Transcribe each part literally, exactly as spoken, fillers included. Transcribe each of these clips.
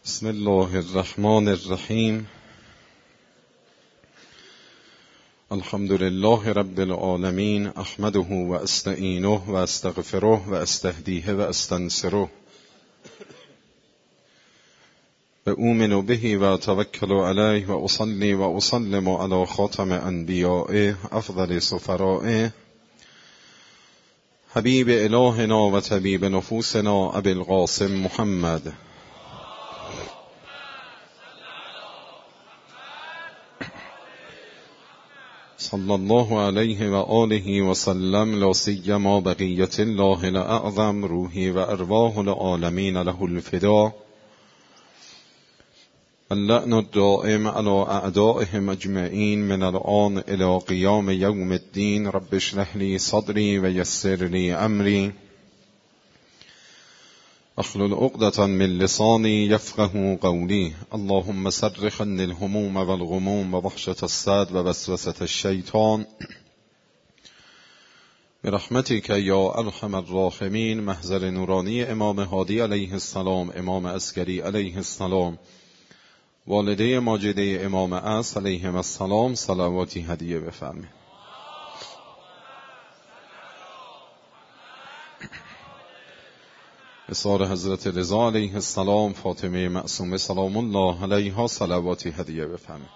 بسم الله الرحمن الرحیم. الحمد لله رب العالمین، احمده و استعینه و استغفره و استهدیه و استنصره و اؤمن به و توکل علیه و اصلی و اسلم علی خاتم انبیائه افضل سفرائه حبیب الهنا و طبیب نفوسنا ابی القاسم محمد صلی الله علیه و آله و سلم. لا سیما بقیت الله الاعظم روحی و ارواح العالمین له الفدا. اللعن الدائم على اعدائهم اجمعین من الآن الى قیام یوم الدین. رب اشرح لی صدری و یسر لی امری احلل عقدة من لسانی یفقهوا قولی. اللهم صرف عني الهموم والغموم ووحشة الصدر ووسوسة الشیطان برحمتك یا ارحم الراحمین. محضر نورانی امام هادی علیه السلام، امام عسکری علیه السلام، والده ماجده امام عصر علیهم السلام، صلواتی هدیه بفرمایید. اصحار حضرت رضا علیه السلام، فاطمه معصومه سلام الله علیها، صلواتی هدیه بفرمایید.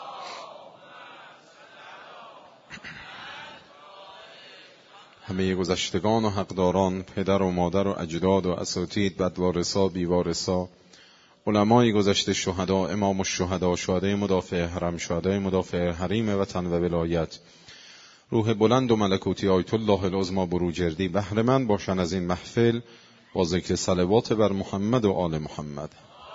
همه گذشتگان و حقداران، پدر و مادر و اجداد و اساتید، بدوارثا، بیوارثا، علمای گذشته، شهدا، امام الشهدا، شهدای مدافع حرم، شهدای مدافع حریم وطن و ولایت، روح بلند و ملکوتی آیت الله العظمی بروجردی بهره مند باشن از این محفل با ذکر صلوات بر محمد و آل محمد.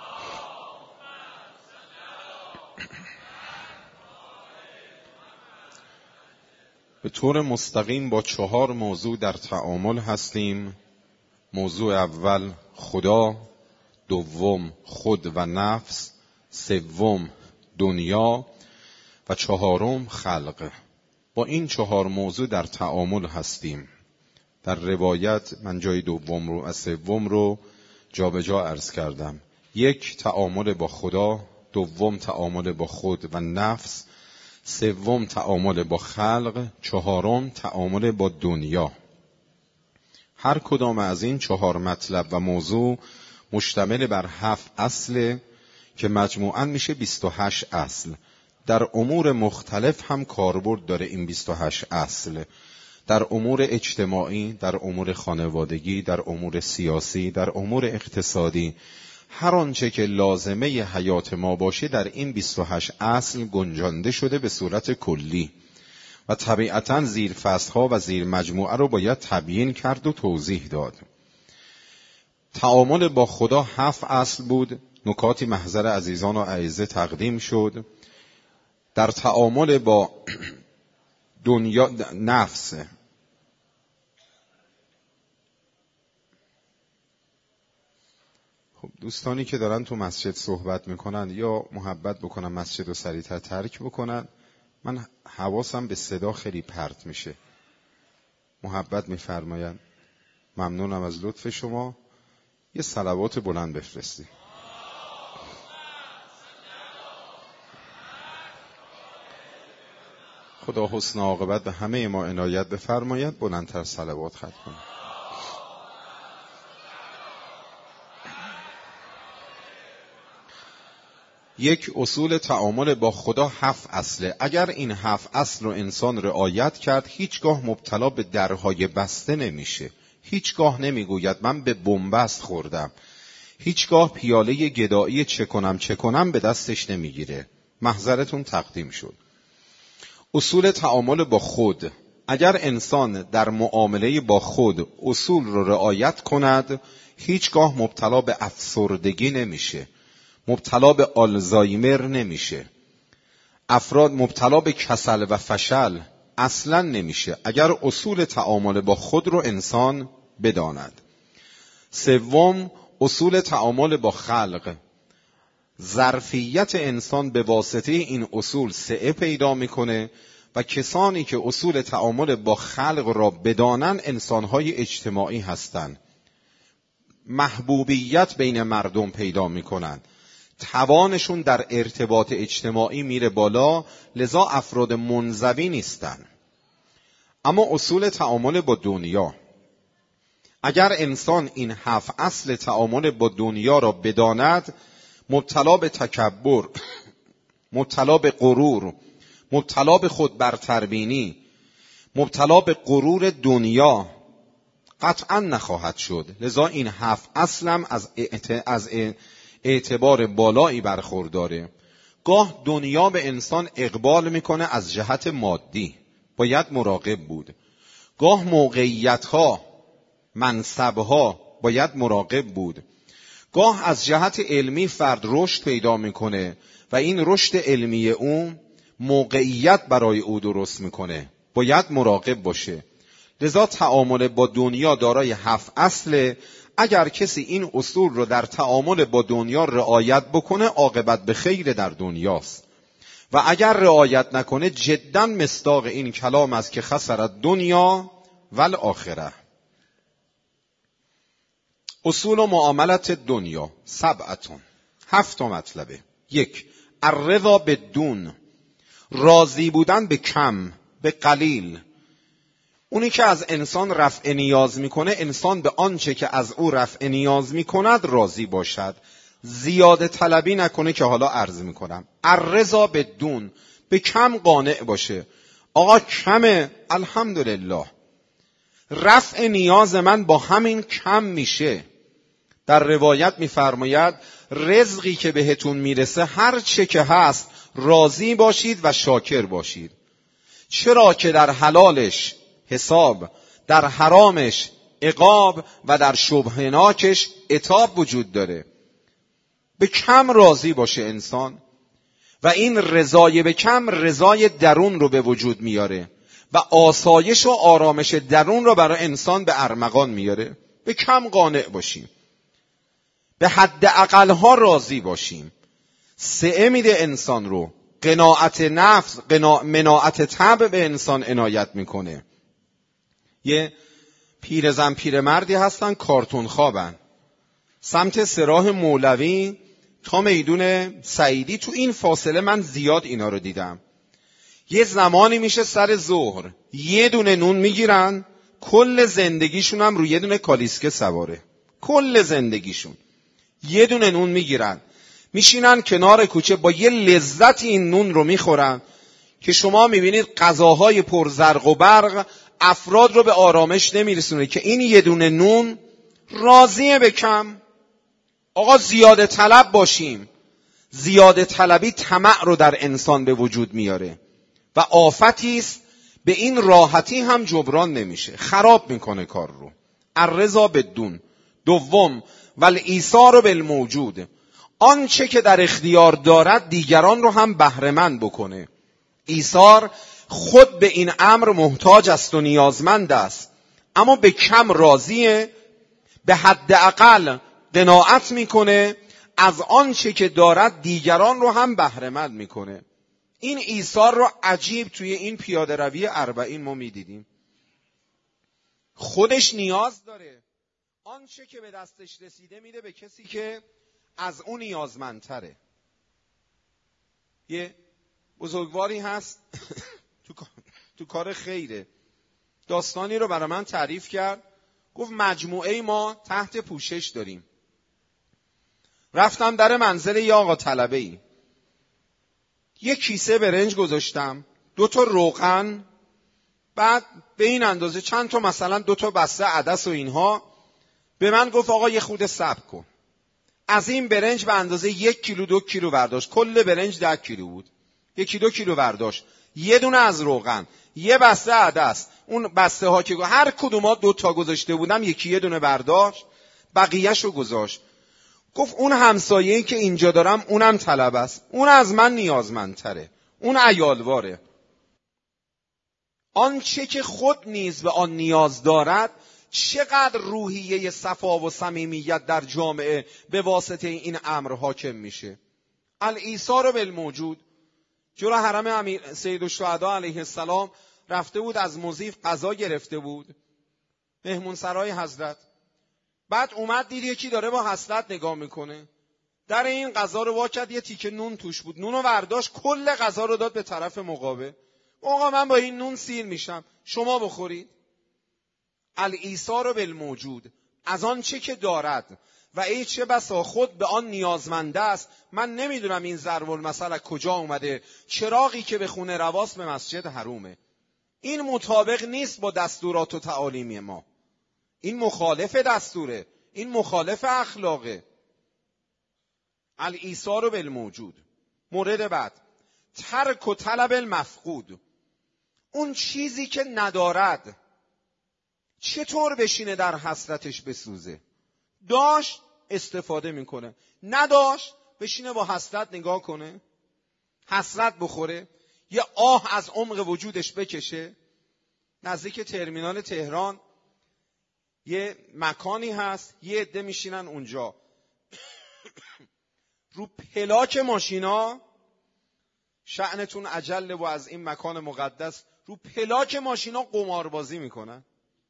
به طور مستقیم با چهار موضوع در تعامل هستیم. موضوع اول خدا، دوم خود و نفس، سوم دنیا و چهارم خلق. با این چهار موضوع در تعامل هستیم. در روایت من جای دوم رو از سوم رو جابجا عرض کردم. یک، تعامل با خدا، دوم تعامل با خود و نفس، سوم تعامل با خلق، چهارم تعامل با دنیا. هر کدام از این چهار مطلب و موضوع مشتمل بر هفت اصل که مجموعاً میشه بیست و هشت اصل. در امور مختلف هم کاربرد داره این بیست و هشت اصل. در امور اجتماعی، در امور خانوادگی، در امور سیاسی، در امور اقتصادی، هر آنچه که لازمه حیات ما باشه در این بیست و هشت اصل گنجانده شده به صورت کلی و طبیعتاً زیر فصلها و زیر مجموعه رو باید تبیین کرد و توضیح داد. تعامل با خدا هفت اصل بود. نکاتی محضر عزیزان و اعزه تقدیم شد. در تعامل با دنیا نفس، خب دوستانی که دارن تو مسجد صحبت میکنن یا محبت بکنن مسجد رو سریعتر ترک بکنن. من حواسم به صدا خیلی پرت میشه. محبت میفرماین. ممنونم از لطف شما. یه صلوات بلند بفرستی. خدا حسن عاقبت به همه ما عنایت بفرماید. بلندتر صلوات ختم کنید. یک، اصول تعامل با خدا هفت اصله. اگر این هفت اصل رو انسان رعایت کرد هیچگاه مبتلا به درهای بسته نمیشه. هیچگاه نمیگوید من به بنبست خوردم. هیچگاه پیاله گدایی چه کنم چه کنم به دستش نمیگیره. محضرتون تقدیم شد. اصول تعامل با خود. اگر انسان در معامله با خود اصول رو رعایت کند هیچگاه مبتلا به افسردگی نمیشه، مبتلا به آلزایمر نمیشه، افراد مبتلا به کسل و فشل اصلا نمیشه اگر اصول تعامل با خود رو انسان بداند. سوم، اصول تعامل با خلق. ظرفیت انسان به واسطه این اصول سعه پیدا میکنه و کسانی که اصول تعامل با خلق را بدانن انسانهای اجتماعی هستند. محبوبیت بین مردم پیدا میکنن. توانشون در ارتباط اجتماعی میره بالا، لذا افراد منزوی نیستن. اما اصول تعامل با دنیا، اگر انسان این هفت اصل تعامل با دنیا را بداند، مبتلا به تکبر، مبتلا به غرور، مبتلا به خود برتربینی، مبتلا به غرور دنیا قطعا نخواهد شد. لذا این هفت اصلم از از اعتبار بالایی برخورداره. گاه دنیا به انسان اقبال میکنه از جهت مادی، باید مراقب بود. گاه موقعیت‌ها، منصب‌ها، باید مراقب بود. گاه از جهت علمی فرد رشد پیدا میکنه و این رشد علمی اون موقعیت برای او درست میکنه، باید مراقب باشه. لذا تعامل با دنیا دارای هفت اصله. اگر کسی این اصول رو در تعامل با دنیا رعایت بکنه، عاقبت به خیر در دنیاست. و اگر رعایت نکنه، جدا مصداق این کلام است که خسر الدنیا و الاخره. اصول و معاملت دنیا سبعتون، هفت مطلبه. یک، الرضا بالدون، راضی بودن به کم، به قلیل. اونی که از انسان رفع نیاز میکنه، انسان به آنچه که از او رفع نیاز میکند راضی باشد، زیاده طلبی نکنه که حالا عرض میکنم. الرضا بالدون، به کم قانع باشه. آقا کمه، الحمدلله، رفع نیاز من با همین کم میشه. در روایت میفرماید رزقی که بهتون میرسه هر چه که هست راضی باشید و شاکر باشید. چرا که در حلالش حساب، در حرامش عقاب و در شبهناکش عتاب وجود داره. به کم راضی باشه انسان و این رضای به کم رضای درون رو به وجود میاره و آسایش و آرامش درون رو برای انسان به ارمغان میاره. به کم قانع باشیم، به حد اقلها راضی باشیم. سعه میده انسان رو. قناعت نفس، قناع... مناعت طبع به انسان عنایت میکنه. یه پیرزن پیرمردی هستن، کارتون خوابن، سمت سراح مولوی تا میدون سعیدی. تو این فاصله من زیاد اینا رو دیدم. یه زمانی میشه سر ظهر، یه دونه نون میگیرن، کل زندگیشون هم روی یه دونه کالیسکه سواره. کل زندگیشون یه دونه نون میگیرن، میشینن کنار کوچه، با یه لذت این نون رو میخورن که شما میبینید غذاهای پر زرق و برق افراد رو به آرامش نمیرسونه، که این یه دونه نون راضیه به کم. آقا زیاده طلب باشیم. زیاده طلبی طمع رو در انسان به وجود میاره و آفتی است، به این راحتی هم جبران نمیشه، خراب میکنه کار رو. الرضا بالدون. دوم، والایثار بالموجود، آنچه که در اختیار دارد دیگران رو هم بهره‌مند بکنه. ایثار، خود به این امر محتاج است و نیازمند است، اما به کم راضیه، به حد اقل قناعت میکنه، از آنچه که دارد دیگران رو هم بهره‌مند میکنه. این ایثار رو عجیب توی این پیاده روی اربعین ما میدیدیم. خودش نیاز داره، آنچه که به دستش رسیده میده به کسی که از اون نیازمندتره. یه بزرگواری هست تو تو کار خیره، داستانی رو برای من تعریف کرد. گفت مجموعه ما تحت پوشش داریم. رفتم در منزل یه آقا طلبه‌ای، یه کیسه برنج گذاشتم، دو تا روغن، بعد به این اندازه چند تا مثلا دو تا بسته عدس و اینها. به من گفت آقا یه خورده صبر کن. از این برنج به اندازه یک کیلو دو کیلو برداشت. کل برنج ده کیلو بود. یکی دو کیلو برداشت. یه دونه از روغن، یه بسته عدس. اون بسته ها که هر کدوم ها دو تا گذاشته بودم، یکی یه دونه برداشت، بقیه‌شو گذاشت. گفت اون همسایه‌ای که اینجا دارم اونم طلب است، اون از من نیازمندتره، اون عیالواره. آنچه که خود نیز به آن نیاز دارد، چقدر روحیه صفا و صمیمیت در جامعه به واسطه این امر حاکم میشه. الایثار بالموجود. جلو حرم امیر سید الشهدا علیه السلام رفته بود، از مضیف غذا گرفته بود، مهمون سرای حضرت. بعد اومد دید یکی داره با حسرت نگاه میکنه، در این غذا رو وا کرد، یه تیکه نون توش بود، نون رو برداشت کل غذا رو داد به طرف مقابل. آقا من با این نون سیر میشم، شما بخورید. الایثار بالموجود، از آن چه که دارد و ای چه بسا خود به آن نیازمنده است. من نمیدونم این ضرب المثل از کجا اومده، چراغی که به خونه رواست به مسجد حرومه. این مطابق نیست با دستورات و تعالیمی ما، این مخالف دستوره، این مخالف اخلاقه. الایثار بالموجود. مورد بعد، ترک و طلب المفقود. اون چیزی که ندارد چطور بشینه در حسرتش بسوزه؟ داشت استفاده میکنه، نداشت بشینه با حسرت نگاه کنه، حسرت بخوره، یه آه از عمق وجودش بکشه. نزدیک ترمینال تهران یه مکانی هست، یه عده میشینن اونجا رو پلاک ماشینا، شأنتون عجله و از این مکان مقدس، رو پلاک ماشینا قماربازی میکنن.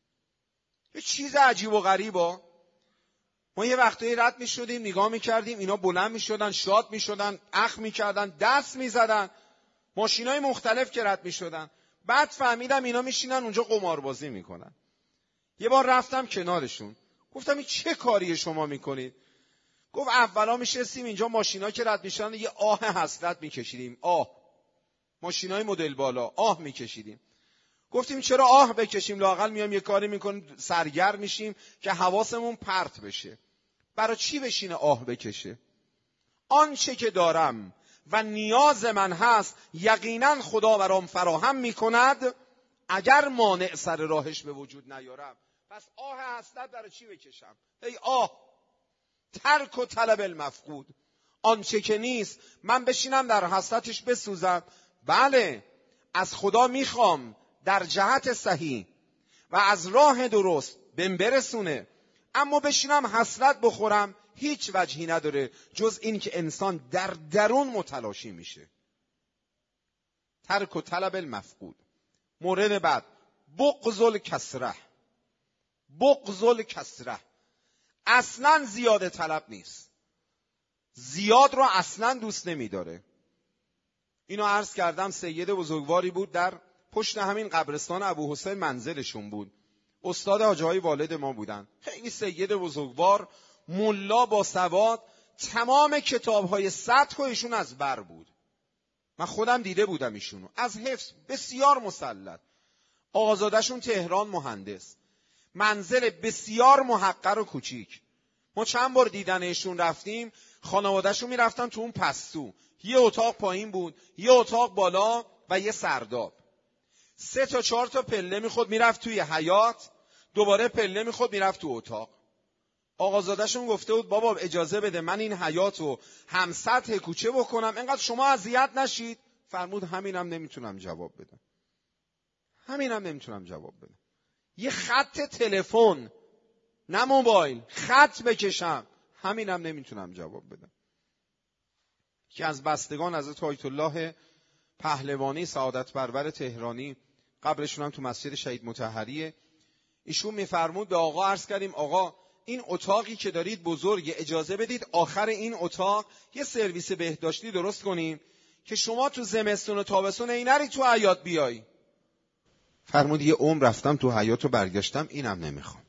یه چیز عجیب و غریبا. ما یه وقتایی رد میشدیم نگاه میکردیم، اینا بلند میشدن، شاد میشدن، اخ میکردن، دست میزدن، ماشینای مختلف که رد میشدن. بعد فهمیدم اینا میشینن اونجا قماربازی میکنن. یه بار رفتم کنارشون، گفتم این چه کاری شما میکنید؟ گفت اولا میشستیم اینجا، ماشینا که رد میشدن یه آه حسرت میکشیدیم، آه، ماشینای مدل بالا آه میکشیدیم. گفتیم چرا آه بکشیم، لااقل میام یه کاری میکنیم سرگرم میشیم که حواسمون پرت بشه. برای چی بشینه آه بکشه؟ آنچه که دارم و نیاز من هست یقینا خدا برام فراهم میکند، اگر مانع سر راهش به وجود نیارم، پس آه حسرت برای چی بکشم؟ ای آه، ترک و طلب المفقود. آنچه که نیست من بشینم در حسرتش بسوزم. بله، از خدا میخوام در جهت صحیح و از راه درست بهم برسونه، اما بشینم حسرت بخورم هیچ وجهی نداره جز این که انسان در درون متلاشی میشه. ترک و طلب المفقود. مورد بعد، بغض الکثره. بغض الکثره، اصلا زیاده طلب نیست، زیاد رو اصلا دوست نمیداره. اینو عرض کردم، سید بزرگواری بود، در پشت همین قبرستان ابو حسین منزلشون بود، استاد حاجی های والد ما بودن. خیلی سید بزرگوار، ملا با سواد، تمام کتاب‌های سطح ایشون از بر بود. من خودم دیده بودم ایشونو، از حفظ بسیار مسلط. آقازاده‌شون تهران مهندس، منزل بسیار محقر و کوچیک. ما چند بار دیدنشون رفتیم، خانواده‌شون میرفتن تو اون پستو، یه اتاق پایین بود، یه اتاق بالا و یه سرداب. سه تا چهار تا پله میخورد میرفت توی حیاط، دوباره پله میخورد میرفت تو اتاق. آقازاده‌شون گفته بود بابا اجازه بده من این حیاطو هم سطح کوچه بکنم اینقدر شما اذیت نشید. فرمود همینم نمیتونم جواب بدم، همینم نمیتونم جواب بدم. یه خط تلفن، نه موبایل، خط بکشم، همینم نمیتونم جواب بدم. که از بستگان حضرت آیت الله پهلوانی سعادت پرور تهرانی، قبرشون هم تو مسجد شهید مطهریه، ایشون میفرمود به آقا عرض کردیم آقا این اتاقی که دارید بزرگه، اجازه بدید آخر این اتاق یه سرویس بهداشتی درست کنیم که شما تو زمستون و تابستون این نری تو حیاط بیایی. فرمود یه عمر رفتم تو حیاط و برگشتم، اینم نمیخوام.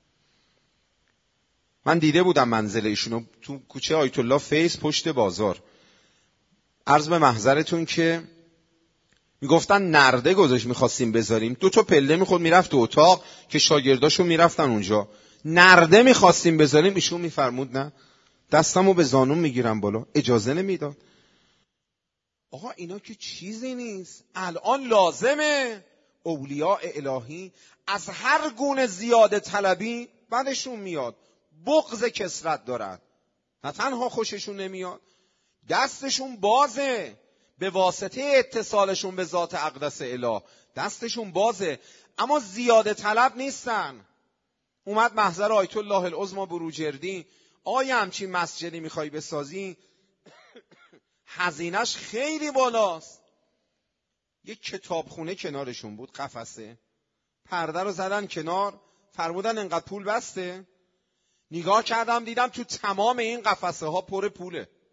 من دیده بودم منزل ایشونو تو کوچه آیت الله فیض پشت بازار. عرض به محضرتون که میگفتن نرده گذاشت میخواستیم بذاریم، دو تا پله میخورد میرفت تو اتاق که شاگرداشون میرفتن اونجا، نرده میخواستیم بذاریم، ایشون میفرمود نه، دستمو به زانون میگیرم بالا، اجازه نمیداد. آقا اینا که چیزی نیست. الان لازمه اولیاء الهی از هر گونه زیاده طلبی بعدشون میاد، بغض کثرت دارن. نه تنها خوششون نمیاد، دستشون بازه به واسطه اتصالشون به ذات اقدس اله، دستشون بازه، اما زیاده طلب نیستن. اومد محضر آیت الله العظمی بروجردی، آیا همچین مسجدی میخوای بسازی؟ هزینه‌اش خیلی بالاست. یک کتابخونه کنارشون بود، قفسه، پرده رو زدن کنار، فرمودن انقدر پول بسته. نگاه کردم دیدم تو تمام این قفسه ها پر پوله.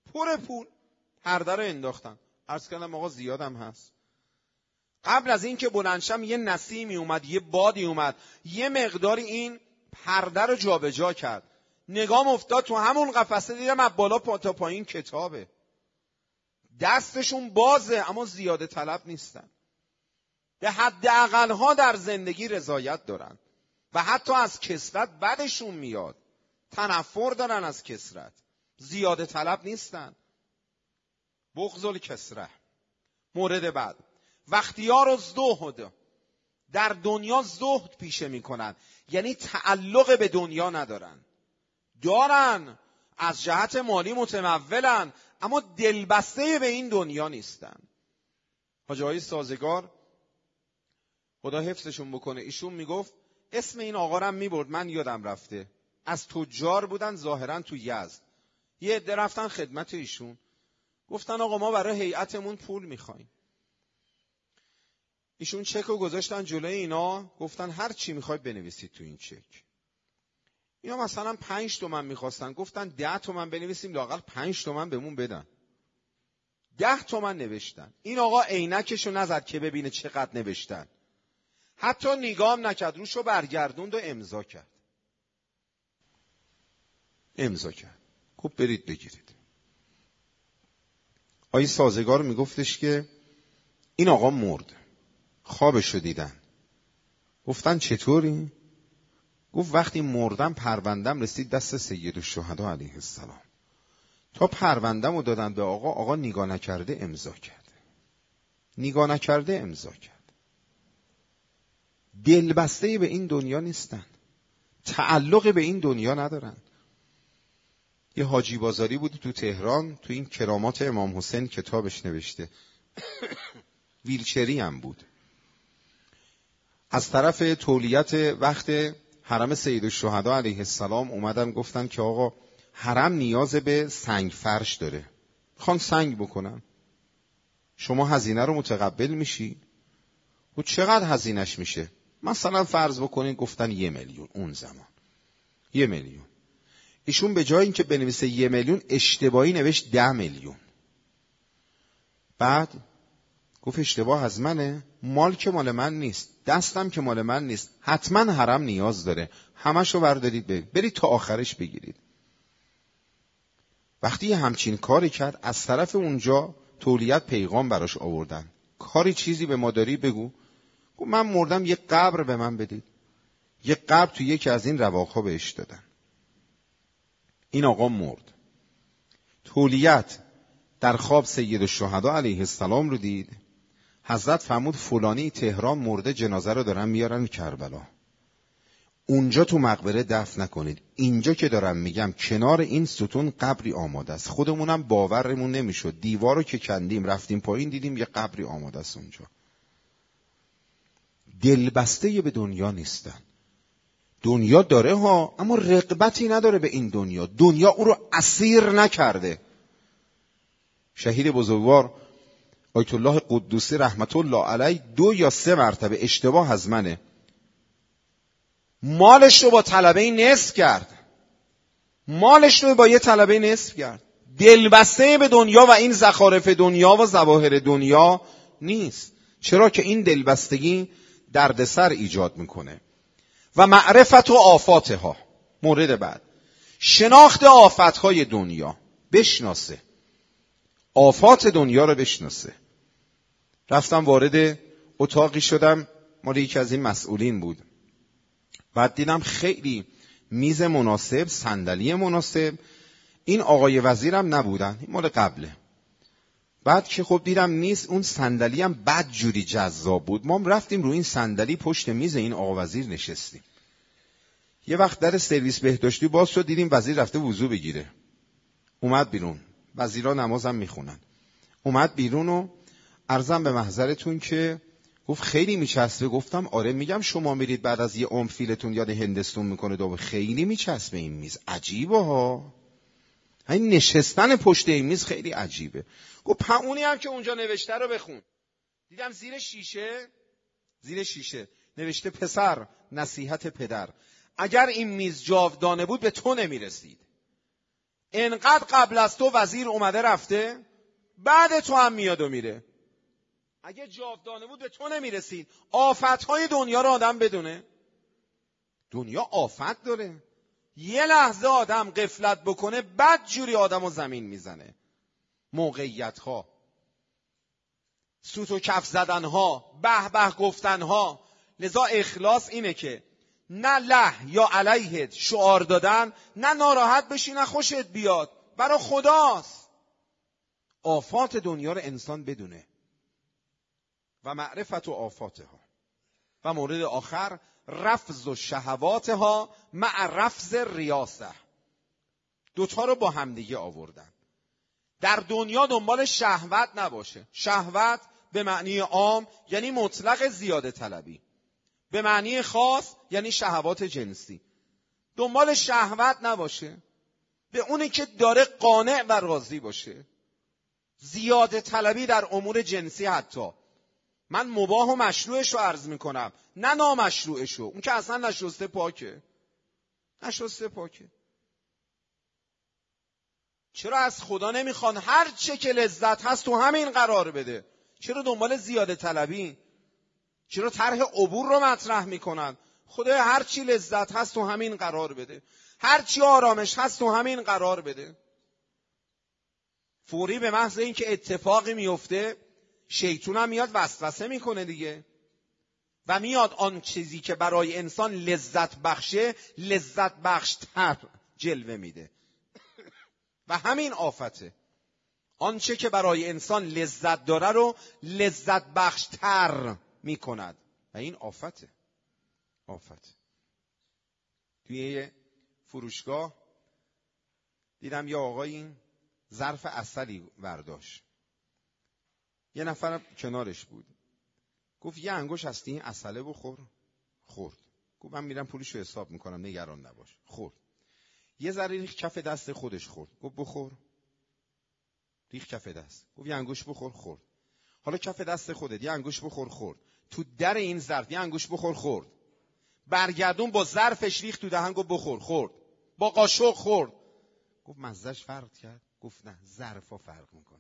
پر پول. پرده رو انداختن. عرض کردم آقا زیادم هست. قبل از این که بلندشم یه نسیمی اومد، یه بادی اومد، یه مقداری این پرده رو جابجا کرد. نگام افتاد تو همون قفسه، دیدم از بالا تا پایین کتابه. دستشون بازه اما زیاده طلب نیستن. به حداقل ها در زندگی رضایت دارن و حتی از کثرت بدشون میاد. تنفر دارن از کثرت. زیاده طلب نیستن. بغض الکثرة. مورد بعد، واختیار الزهد. در دنیا زهد پیشه میکنن، یعنی تعلق به دنیا ندارن. دارن از جهت مالی متمولن اما دلبسته به این دنیا نیستن. حاجی آقای سازگار خدا حفظشون بکنه، ایشون میگفت اسم این آقا رو هم میبرد، من یادم رفته، از تجار بودن ظاهرا تو یزد. یه عده رفتن خدمت ایشون، گفتن آقا ما برای هیئتمون پول میخوایم. ایشون چک رو گذاشتن جلوی اینا، گفتن هر چی میخواید بنویسید تو این چک. اینا مثلا پنج تومن میخواستن، گفتن ده تومن بنویسیم لااقل پنج تومن بهمون بدن. ده تومن نوشتن. این آقا عینکشو نزد که ببینه چقدر نوشتن، حتی نگام نکرد، روشو برگردوند و امضا کرد. امضا کرد. گفت برید بگیرید. آقای سازگار میگفتش که این آقا مرد، خوابشو دیدن. گفتن چطوری؟ گفت وقتی مردم پروندم رسید دست سیدالشهدا علیه السلام. تا پروندم رو دادن به آقا، آقا نگاه نکرده امضا کرده. نگاه نکرده امضا کرد. دلبسته به این دنیا نیستن. تعلق به این دنیا ندارن. یه حاجی بازاری بود تو تهران، تو این کرامات امام حسین کتابش نوشته. ویلچری هم بود. از طرف تولیت وقت حرم سیدالشهدا علیه السلام اومدن گفتن که آقا حرم نیاز به سنگ فرش داره، خوان سنگ بکنن، شما هزینه رو متقبل میشی؟ و چقدر هزینهش میشه؟ مثلا فرض بکنین گفتن یه میلیون. اون زمان یه میلیون. ایشون به جای اینکه بنویسه یه میلیون اشتباهی نوشت ده میلیون. بعد گفت اشتباه از منه، مال که مال من نیست، دستم که مال من نیست، حتما حرم نیاز داره، همشو بردارید برید برید تا آخرش بگیرید. وقتی یه همچین کاری کرد، از طرف اونجا تولیت پیغام براش آوردن، کاری چیزی به ما داری بگو. گفت من مردم یه قبر به من بدید. یه قبر تو یکی از این رواقها بهش دادن. این آقا مرد. تولیت در خواب سیدالشهدا علیه السلام رو دید. حضرت فرمود فلانی تهران مرده، جنازه رو دارن میارن کربلا. اونجا تو مقبره دفن نکنید. اینجا که دارم میگم کنار این ستون قبری آماده است. خودمونم باورمون نمیشد. دیوار رو که کندیم رفتیم پایین دیدیم یه قبری آماده است اونجا. دلبسته به دنیا نیستن. دنیا داره ها، اما رغبتی نداره به این دنیا. دنیا او رو اسیر نکرده. شهید بزرگوار آیت الله قدوسی رحمت الله علیه دو یا سه مرتبه اشتباه از منه، مالش رو با طلبه نصف کرد. مالش رو با یه طلبه نصف کرد. دلبسته به دنیا و این زخارف دنیا و ظواهر دنیا نیست. چرا که این دلبستگی دردسر ایجاد میکنه. و معرفت و آفاتها. مورد بعد، شناخت آفتهای دنیا. بشناسه آفات دنیا رو بشناسه. رفتم وارد اتاقی شدم، مال یکی از این مسئولین بود. بعد دیدم خیلی میز مناسب، صندلی مناسب. این آقای وزیرم نبودن، این مال قبله. بعد که خب دیدم نیست، اون صندلی هم بد جوری جذاب بود. ما رفتیم روی این صندلی پشت میز این آقا وزیر نشستیم. یه وقت در سرویس بهداشتی باز شد، دیدیم وزیر رفته وضو بگیره. اومد بیرون. وزیرا نمازم میخونن. اومد بیرون و عرضم به محضرتون که گفت خیلی میچسبه. گفتم آره. میگم شما میرید بعد از یه عمر فیلتون یاد هندستون میکنه دوباره. خیلی میچسبه این میز، عجیبه ها. این نشستن پشت این میز خیلی عجیبه. گفت اونی هم که اونجا نوشته رو بخون. دیدم زیر شیشه، زیر شیشه نوشته پسر، نصیحت پدر، اگر این میز جاودانه بود به تو نمیرسید. انقدر قبل از تو وزیر اومده رفته، بعد تو هم میاد و میره. اگه جاودانه بود به تو نمیرسید. آفتهای دنیا رو آدم بدونه. دنیا آفت داره. یه لحظه آدم غفلت بکنه بد جوری آدم رو زمین میزنه. موقعیت ها، سوت و کف زدن ها، به به گفتن ها. لذا اخلاص اینه که نه له یا علیه شعار دادن، نه ناراحت بشی نه خوشت بیاد، برای خداست. آفات دنیا رو انسان بدونه و معرفت و آفاتها. و مورد آخر رفض و شهواتها مع رفض ریاسه. دوتا رو با همدیگه آوردن. در دنیا دنبال شهوت نباشه. شهوت به معنی عام یعنی مطلق زیاده طلبی. به معنی خاص یعنی شهوات جنسی. دنبال شهوت نباشه. به اونی که داره قانع و راضی باشه. زیاده طلبی در امور جنسی حتی. من مباح و مشروعش رو عرض میکنم، نه نامشروعش رو. اون که اصلا نشسته پاکه. نشسته پاکه. چرا از خدا نمیخوان هر چه که لذت هست تو همین قرار بده؟ چرا دنبال زیاده طلبی؟ چرا طرح عبور رو مطرح میکنن؟ خدای هر چی لذت هست تو همین قرار بده. هر چی آرامش هست تو همین قرار بده. فوری به محض اینکه اتفاقی میفته شیطون هم میاد وسوسه میکنه دیگه و میاد آن چیزی که برای انسان لذت بخشه لذت بخشتر جلوه میده. و همین آفته. آنچه که برای انسان لذت داره رو لذت بخشتر میکند و این آفته. آفت. توی یه فروشگاه دیدم یه آقایی ظرف عسلی برداشت. یه نفر کنارش بود. گفت یه انگوش هستی این عسله بخور. خورد. گفت من میرم پولشو حساب میکنم نگران نباش. خورد. یه ذره ریخ کف دست خودش خورد. گفت بخور. ریخ کف دست. گفت یه انگوش بخور. خورد. حالا کف دست خودت یه انگوش بخور. خورد. تو در این ظرف یه انگوش بخور. خورد. برگردون با ظرفش ریخت تو دهن. گفت بخور. خورد. با قاشق خورد. گفت مزهش فرق کرد. گفت نه، ظرفا فرق میکنه.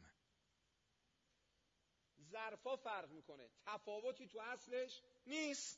ظرفا فرق میکنه. تفاوتی تو اصلش نیست.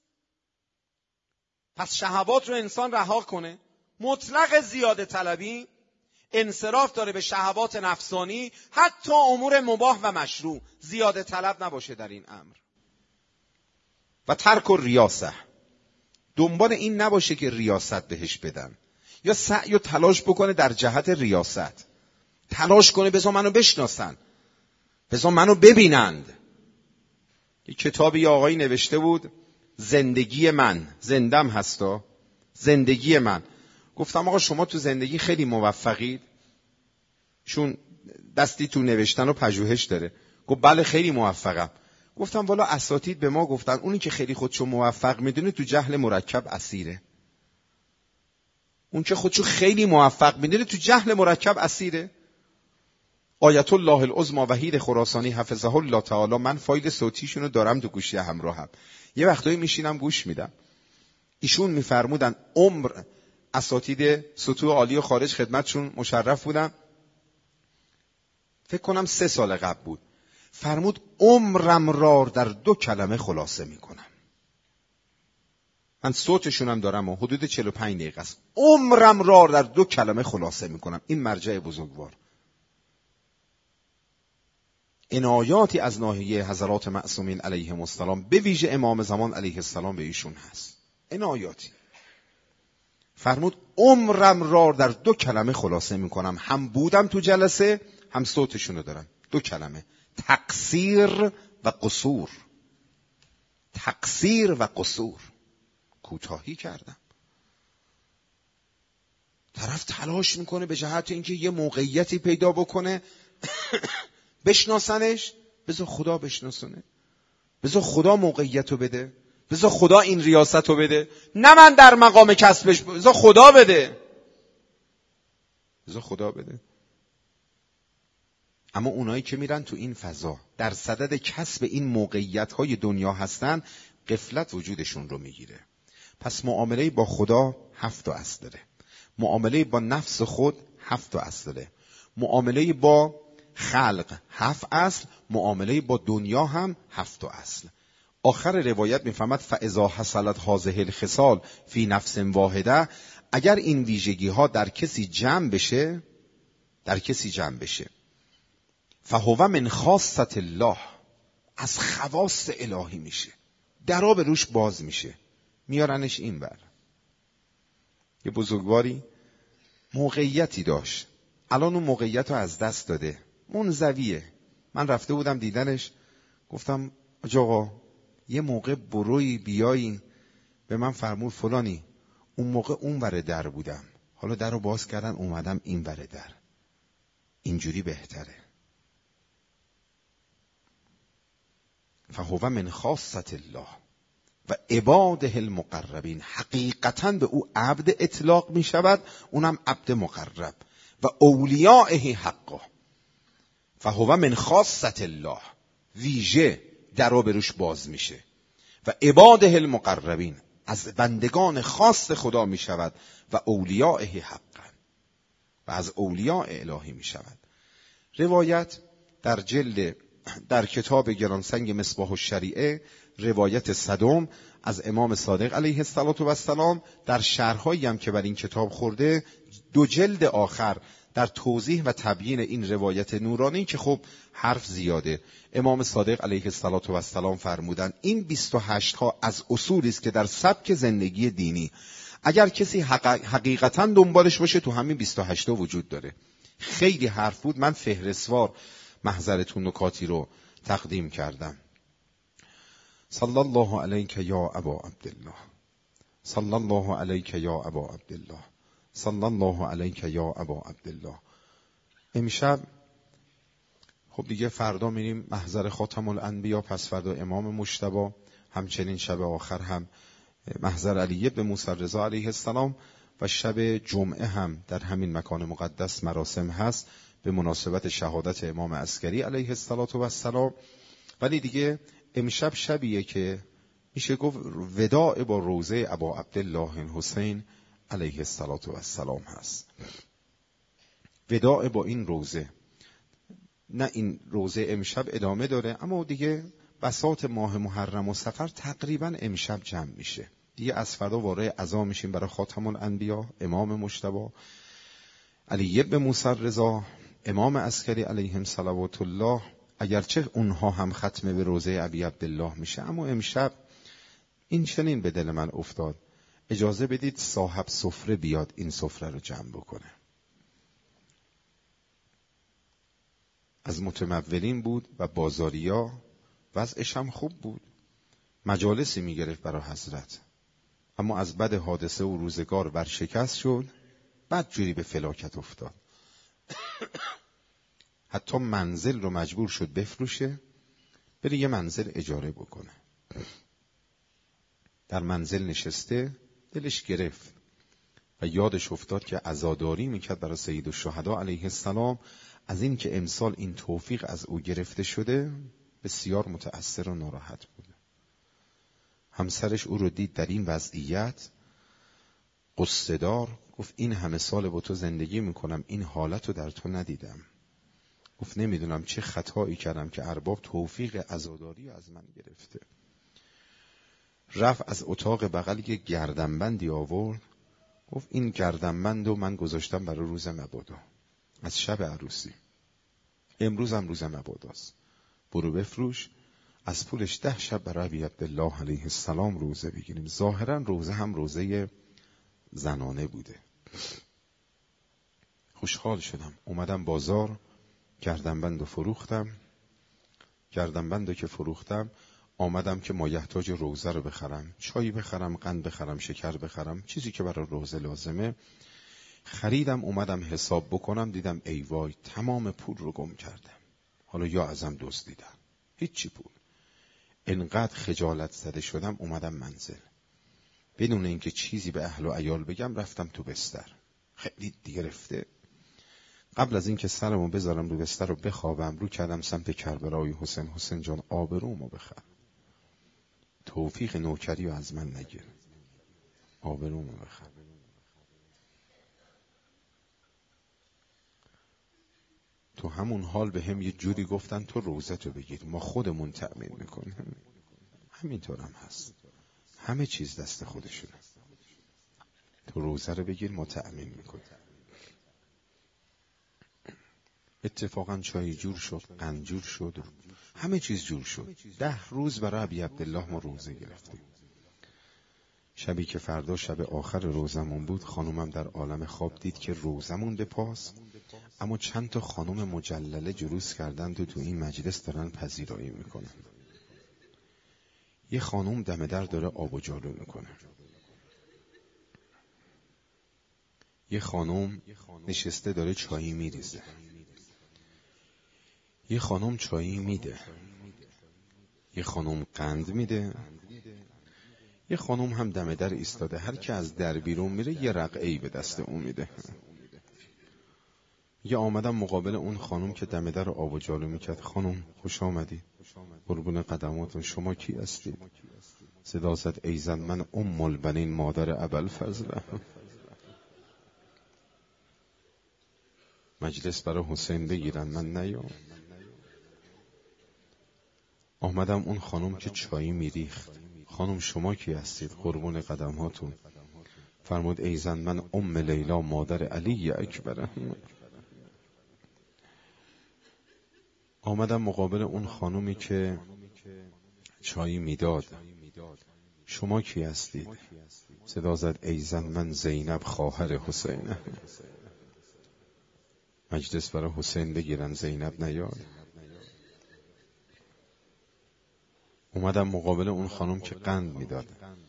پس شهوات رو انسان رها کنه. مطلق زیاده طلبی انصراف داره به شهوات نفسانی، حتی امور مباح و مشروع. زیاده طلب نباشه در این امر. و ترک و ریاسه، دنبال این نباشه که ریاست بهش بدن یا سعی و تلاش بکنه در جهت ریاست. تلاش کنه بذار منو بشناسن، بذار منو ببینند. یک کتابی یه آقایی نوشته بود زندگی من، زندم هستا، زندگی من. گفتم آقا شما تو زندگی خیلی موفقید؟ چون دستی تو نوشتن و پژوهش داره. گفت بله خیلی موفقم. گفتم والا اساتید به ما گفتن اونی که خیلی خودشو موفق میدونه تو جهل مرکب اسیره. اون که خودشو خیلی موفق میدونه تو جهل مرکب اسیره. آیت الله العظمی وحید خراسانی حفظه الله تعالی، من فایل صوتیشونو دارم تو گوشی همراهم، یه وقتایی میشینم گوش میدم. ایشون میفرمودن عمر اساتید سطوح عالی و خارج خدمتشون مشرف بودم، فکر کنم سه سال قبل بود. فرمود عمرم را در دو کلمه خلاصه میکنم. من صوتشونم دارم و حدود چهل و پنج دقیقه است. عمرم را در دو کلمه خلاصه میکنم. این مرجع بزرگوار. عنایاتی از ناحیه حضرات معصومین علیهم السلام، به ویژه امام زمان علیه السلام به ایشون هست. عنایاتی. فرمود عمرم را در دو کلمه خلاصه میکنم. هم بودم تو جلسه، هم صوتشونو دارم. دو کلمه: تقصیر و قصور. تقصیر و قصور. کوتاهی کردم. طرف تلاش میکنه به جهت اینکه یه موقعیتی پیدا بکنه بشناسنش. بذار خدا بشناسونه، بذار خدا موقعیتو بده، بذار خدا این ریاستو بده، نه من در مقام کسبش، بذار خدا بده، بذار خدا بده. اما اونایی که میرن تو این فضا در صدد کسب این موقعیت‌های دنیا هستن، غفلت وجودشون رو میگیره. پس معامله با خدا هفت تا اصل داره. معامله با نفس خود هفت تا اصل داره. معامله با خلق هفت اصل، معامله با دنیا هم هفت تا اصل. آخر روایت میفهمد فاذا حصلت هذه الخصال فی نفس واحده، اگر این ویژگی ها در کسی جمع بشه، در کسی جمع بشه فهو من خاصة الله، از خواص الهی میشه، درا به روش باز میشه، میارنش این بر. یه بزرگواری موقعیتی داشت، الان اون موقعیت رو از دست داده، منزویه. من رفته بودم دیدنش، گفتم آقا یه موقع بروی بیایی، به من فرمود فلانی، اون موقع اون ور در بودم، حالا در رو باز کردن اومدم این ور در، اینجوری بهتره. فهو من خاصة الله و عباده المقربین، حقیقتاً به او عبد اطلاق می شود، اونم عبد مقرب. و اولیائه حقه، فهو من خاصة الله، ویژه درو بروش باز میشه. و عباده المقربین، از بندگان خاص خدا می شود. و اولیائه حقا، و از اولیاء الهی می شود. روایت در جلد در کتاب گرانسنگ مصباح الشریعه، روایت صدم از امام صادق علیه السلام، در شرحایی هم که بر این کتاب خورده، دو جلد آخر در توضیح و تبیین این روایت نورانی که خب حرف زیاده، امام صادق علیه السلام فرمودن این بیست و هشت ها از اصولی است که در سبک زندگی دینی اگر کسی حقیقتا دنبالش باشه تو همین بیست و هشت ها وجود داره. خیلی حرف بود، من فهرستوار محضرتون نکاتی رو تقدیم کردم. صلی الله علیک یا ابا عبدالله، صلی الله علیک یا ابا عبدالله، صلی الله علیک یا ابا عبدالله. امشب خب دیگه فردا میریم محضر خاتم الانبیا، پس فردا امام مجتبی، همچنین شب آخر هم محضر علی بن موسی رضا علیه السلام، و شب جمعه هم در همین مکان مقدس مراسم هست به مناسبت شهادت امام عسکری علیه السلام. ولی دیگه امشب شبیه که میشه گفت وداع با روضه ابا عبدالله الحسین علیه السلام هست. وداع با این روضه، نه این روضه امشب ادامه داره، اما دیگه بساط ماه محرم و صفر تقریبا امشب جمع میشه دیگه. از فردا وارد عزا میشیم برای خاتم الانبیا، امام مجتبی، علی بن موسی رضا، امام عسکری علیهم صلوات الله. اگرچه اونها هم ختم به روضه ابی عبدالله میشه، اما امشب این چنین به دل من افتاد، اجازه بدید صاحب سفره بیاد این سفره رو جمع بکنه. از متمولین بود و بازاریا، وضعش هم خوب بود، مجالسی میگرفت برای حضرت، اما از بد حادثه و روزگار ورشکست شد، بعد جوری به فلاکت افتاد. حتی منزل رو مجبور شد بفروشه، بره یه منزل اجاره بکنه. در منزل نشسته، دلش گرفت و یادش افتاد که عزاداری میکرد برای سید الشهدا علیه السلام. از این که امسال این توفیق از او گرفته شده بسیار متأثر و ناراحت بود. همسرش او رو دید در این وضعیت، قصه دار، گفت این همه سال با تو زندگی میکنم این حالت رو در تو ندیدم. گفت نمیدونم چه خطایی کردم که ارباب توفیق عزاداری از من گرفته. رفت از اتاق بغل یک گردنبندی آورد، گفت این گردنبند رو من گذاشتم برای روز مبادا، از شب عروسی، امروز هم روز مباداست، برو بفروش، از پولش ده شب برای ابی عبدالله علیه السلام روزه بگیریم. ظاهرا روزه هم روزه زنانه بوده. خوشحال شدم، اومدم بازار، گردنبند رو فروختم. گردنبند رو که فروختم آمدم که مایحتاج روزه رو بخرم، چای بخرم، قند بخرم، شکر بخرم، چیزی که برای روزه لازمه. خریدم، اومدم حساب بکنم، دیدم ای وای تمام پول رو گم کردم. حالا یا ازم دزدیدن، هیچی پول. انقدر خجالت زده شدم، اومدم منزل بدون اینکه چیزی به اهل و عیال بگم رفتم تو بستر. خیلی دیگه رفته. قبل از اینکه سرمو بذارم رو بستر رو بخوابم، رو کردم سمت کربلای حسین. حسین جان آبرومو بخر، توفیق نوکری رو از من نگیر، آبرومو بخر. تو همون حال به هم یه جوری گفتن تو روزتو بگیر، ما خودمون تأمین میکنیم. همینطور هم هست، همه چیز دست خودشونه. تو روزه رو بگیر، ما تأمین میکنیم. اتفاقا چای جور شد، قند جور شد، همه چیز جور شد. ده روز برای ابی عبدالله ما روزه گرفتیم. شبی که فردا شب آخر روزمون بود، خانومم در عالم خواب دید که روزمون به پاس، اما چند تا خانوم مجلله جلوس کردند و تو این مجلس دارن پذیرایی میکنن. یه خانوم دم در داره آب و جالو میکنه، یه خانوم نشسته داره چایی میریزه، یه خانوم چایی میده، یه خانوم قند میده، یه خانوم هم دم در ایستاده. هر که از در بیرون میره یه رقعه‌ای به دست اون میده. یه آمدم مقابل اون خانوم که دم در آب و جالو میکرد. خانوم خوش آمدی، قربون قدماتون، شما کی هستید؟ صدا زد ای زن، من ام البنین، مادر ابوالفضل. مجلس برای حسین بگیرن، من نیام. آمدم اون خانوم که چایی میریخت. خانوم شما کی هستید؟ قربون قدماتون. فرمود ای زن، من ام لیلا، مادر علی اکبر. آمدم مقابل اون خانومی که چایی میداد. شما کی هستید؟ صدا زد ای زن، من زینب، خواهر حسین. مجلس برای حسین بگیرن، زینب نیاد. اومدم مقابل اون خانم که قند میداد.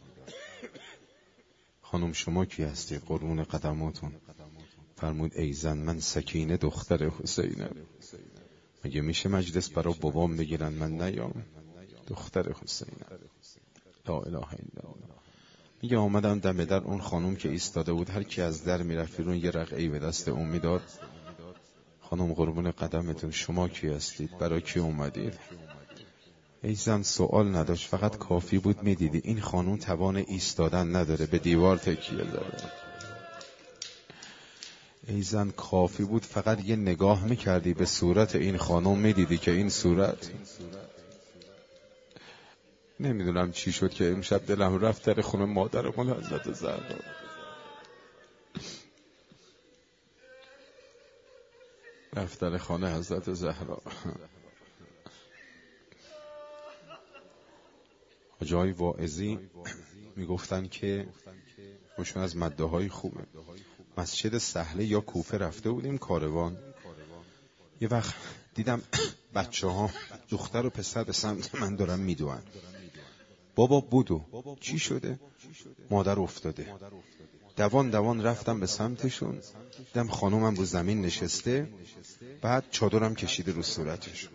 خانم شما کی هستی؟ قربون قدماتون. فرمود ای زن، من سکینه، دختر حسینم. مگه میشه مجلس برای بابام بگیرن، من نیام؟ دختر حسینم. لا اله الا الله. میگه آمدم دم در اون خانم که ایستاده بود. هر کی از در میرفت بیرون یه رقعه‌ای به دست اون میداد. خانم قربون قدمتون، شما کی هستید؟ برای کی اومدید؟ ای زن سوال نداشت، فقط کافی بود میدیدی این خانوم توان ایستادن نداره، به دیوار تکیه داره. ای زن کافی بود فقط یه نگاه میکردی به صورت این خانوم، میدیدی که این صورت. نمیدونم چی شد که امشب دلم رفت در خونه مادرمون حضرت زهرا. رفت در خانه حضرت زهرا. حاجای واعظی میگفتن که خوشون از مده های خوبه. مسجد سهله یا کوفه رفته بودیم کاروان. یه وقت دیدم بچه ها دختر و پسر به سمت من دارن میدوئن. بابا بودو، چی شده؟ مادر افتاده. دوان دوان رفتم به سمتشون، دیدم خانومم رو زمین نشسته، بعد چادرم کشیده رو صورتش.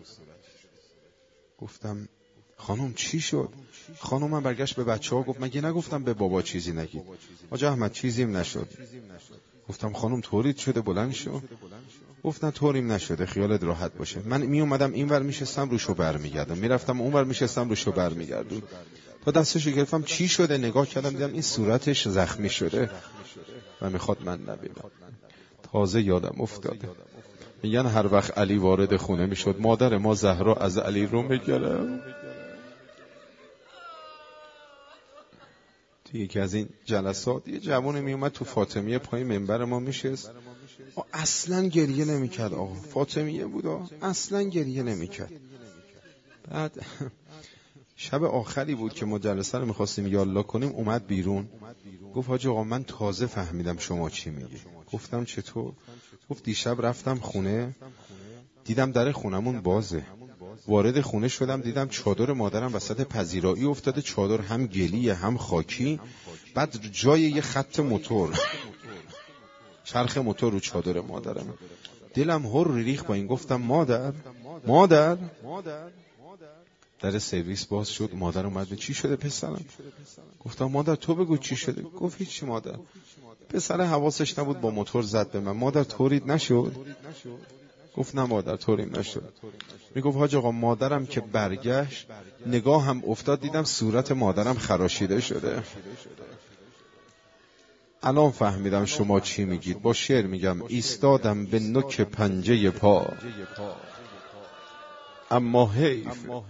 گفتم خانوم چی شد؟ خانومم برگشت به بچه ها گفت مگه نگفتم به بابا چیزی نگید؟ آجا احمد چیزیم نشد. گفتم خانوم طوریت شده بلند شو؟ گفت نه طوریم نشده، خیالت راحت باشه. من می اومدم این ور میشستم روشو برمیگردم، میرفتم اون ور میشستم روشو برمیگردم، تا دستشو گرفتم چی شده نگاه کردم دیدم این صورتش زخمی شده و میخواد من نبینم. تازه یادم افتاده میگن هر وقت علی وارد خونه میشد مادر ما زهرا از علی رو میگرم. تو یکی از این جلسات یه جوانی میومد تو فاطمیه پای منبر ما میشست، اصلا گریه نمیکرد. آقا فاطمیه بود، اصلا گریه نمیکرد. بعد شب آخری بود که ما جلسه رو میخواستیم یالا کنیم، اومد بیرون گفت حاج آقا من تازه فهمیدم شما چی میگی. گفتم چطور؟ گفت دیشب رفتم خونه دیدم در خونمون بازه، وارد خونه شدم دیدم چادر مادرم وسط پذیرایی افتاده، چادر هم گلیه هم خاکی، بعد جای یه خط موتور چرخ موتور رو چادر مادرم. دلم هر ریخ با این. گفتم مادر مادر در سرویس باز شد، مادر اومد. چی شده پسرم؟ گفتم مادر تو بگو چی شده. گفت هیچی مادر. پسر حواسش نبود با موتور زد به من. مادر طورید نشد؟ گفت نه مادر طوریم نشد. میگفت حاج آقا مادرم که برگشت نگاه هم افتاد دیدم صورت مادرم خراشیده شده. الان فهمیدم شما چی میگید. با شعر میگم ایستادم به نوک پنجه پا، اما حیف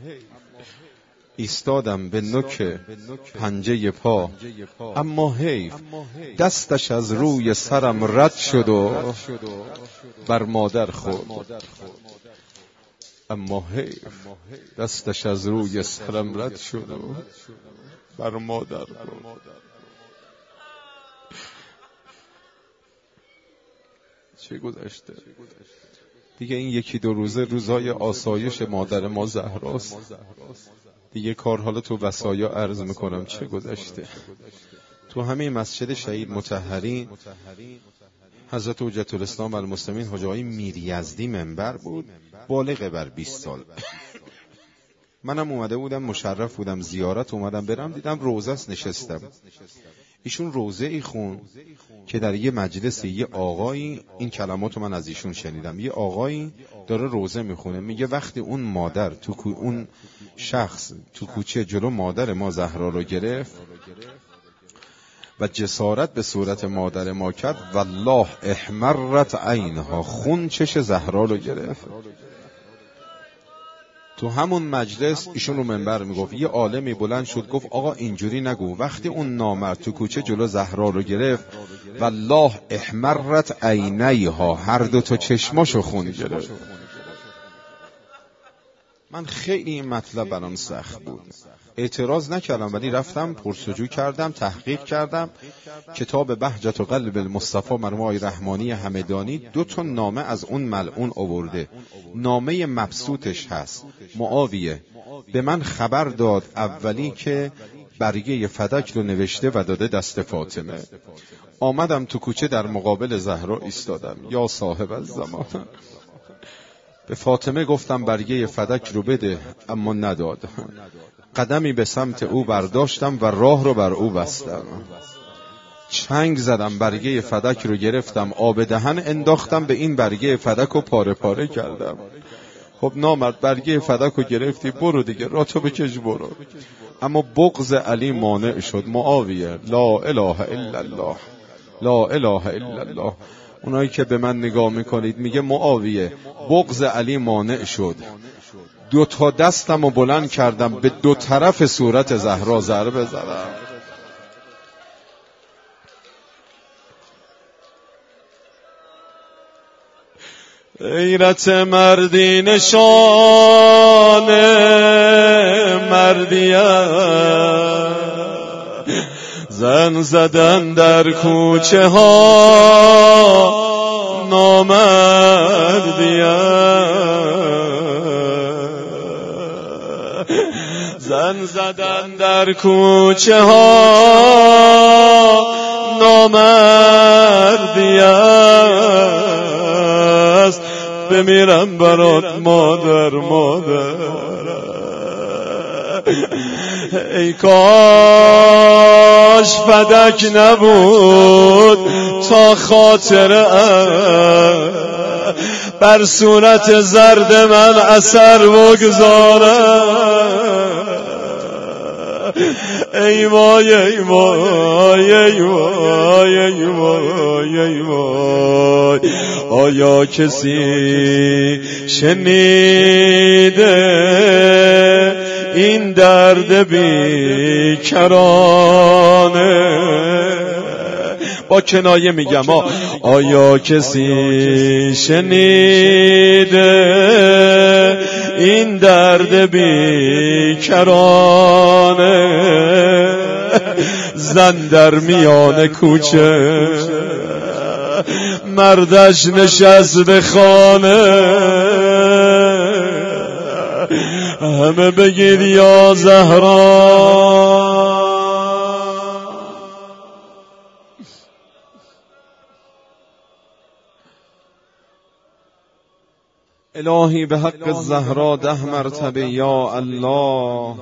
ایستادم به نوک پنجه پا، اما حیف دستش از روی سرم رد شد و بر مادر خورد. اما حیف دستش از روی سرم رد شد و بر مادر خورد. چه گذشته دیگه؟ این یکی دو روزه روزای آسایش مادر ما زهراست دیگه. کار حالا تو وصایا عرض میکنم چه گذشته. تو همه مسجد شهید مطهرین حضرت حجت الاسلام و المسلمین حاج آقای میر یزدی منبر بود، بالغ بر بیست سال. منم اومده بودم، مشرف بودم، زیارت اومدم برم، دیدم روزه است، نشستم. ایشون روزه ای خون که در یه مجلس یه آقایی، این کلماتو من از ایشون شنیدم، یه آقایی داره روزه میخونه، میگه وقتی اون مادر تو کو... اون شخص تو کوچه جلو مادر ما زهرا رو گرفت و جسارت به صورت مادر ما کرد، والله احمرت عینها، خون چش زهرا رو گرفت. تو همون مجلس ایشون رو منبر میگفت، یه عالمی بلند شد گفت آقا اینجوری نگو، وقتی اون نامرد تو کوچه جلو زهرا رو گرفت والله احمرت عینیها، هر دو تا چشماشو خون گرفت. من خیلی این مطلب برام سخت بود، اعتراض نکردم، ولی رفتم پرسجو کردم، تحقیق کردم. کتاب بهجت و قلب المصطفی مرحوم آقای رحمانی همدانی دو تا نامه از اون ملعون آورده. نامه مبسوطش هست، معاویه به من خبر داد اولی که برگه فدک رو نوشته و داده دست فاطمه. آمدم تو کوچه در مقابل زهرا ایستادم، یا صاحب الزمان. به فاطمه گفتم برگه فدک رو بده، اما نداد. قدمی به سمت او برداشتم و راه رو بر او بستم. چنگ زدم، برگه فدک رو گرفتم، آب دهن انداختم به این برگه فدک رو پاره پاره کردم. خب نامرد برگه فدک رو گرفتی، برو دیگه، راتو بکش برو. اما بغض علی مانع شد. معاویه لا اله الا الله، لا اله الا الله. اونایی که به من نگاه میکنید، میگه معاویه بغض علی مانع شد، دو تا دستم رو بلند کردم به دو طرف صورت زهرا ضربه زدم. غیرت مردی نشان مردیه، زن زدن در کوچه ها نامردیه، زن زدن در کوچه ها نامردیه است. بمیرم برات مادر مادر، ای کاش فدک نبود تا خاطر بر صورت زرد من اثر بگذاره. ای وای ای وای ای وای ای وای ای وای، آیا کسی شنیده این درد بیکرانه؟ با کنایه میگم ها، آیا کسی شنیده این درد بیکرانه؟ زن در میان کوچه، مردش نشست به خانه، همه بگید یا زهرا. الهی به حق زهرا ده مرتبه یا الله.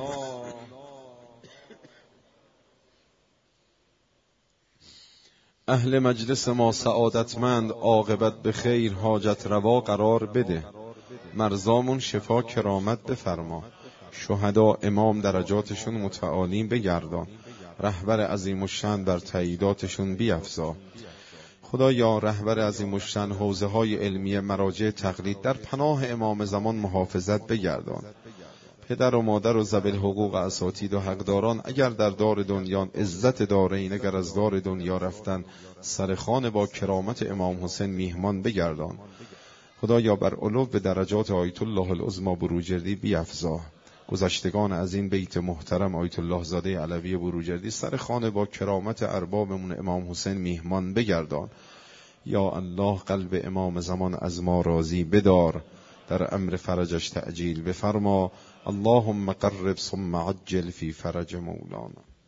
اهل مجلس ما سعادتمند، عاقبت به خیر، حاجت روا قرار بده، مرزامون شفا کرامت بفرما، شهدا امام درجاتشون متعالی بگردان، رهبر عظیم الشأن بر تاییداتشون بیفزا. خدایا رهبر عظیم الشأن حوزه های علمی مراجع تقلید در پناه امام زمان محافظت بگردان. پدر و مادر و ذوی الحقوق اساتید و حقداران اگر در دار دنیا عزت دارین، اگر از دار دنیا رفتن سرخانه با کرامت امام حسین میهمان بگردان. خدایا بر علو به درجات آیت الله العظمی بروجردی بیفزا. گذشتگان از این بیت محترم آیت الله زاده علوی بروجردی سرخانه با کرامت اربابمون امام حسین میهمان بگردان. یا الله قلب امام زمان از ما راضی بدار، در امر فرجش تعجیل بفرما. اللهم قرب ثم عجل فی فرج مولانا.